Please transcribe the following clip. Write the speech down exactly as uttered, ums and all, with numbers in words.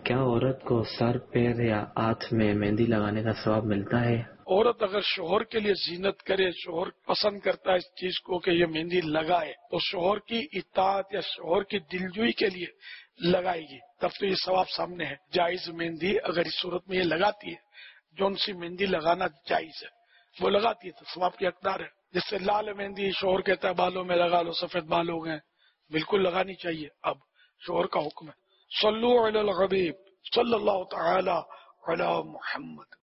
क्या औरत को सर, पैर या हाथ में मेहंदी लगाने का सवाब मिलता है? औरत अगर शोहर के लिए जीनत करे, शोहर पसंद करता है इस चीज को कि ये मेहंदी लगाए, तो शोहर की इताअत या शोहर की दिलजोई के लिए लगाएगी, तब तो ये सवाब सामने है। जायज मेहंदी अगर इस सूरत में ये लगाती है, जौन सी मेहंदी लगाना जायज है वो लगाती है, तो सवाब की हकदार है। जिससे लाल मेहंदी शोहर कहता है बालों में लगा लो, सफेद बाल हो गए, बिल्कुल लगानी चाहिए। अब शोहर का हुक्म है। सल्लु अलल हबीब सल्लल्लाहु तआला अला मुहम्मद।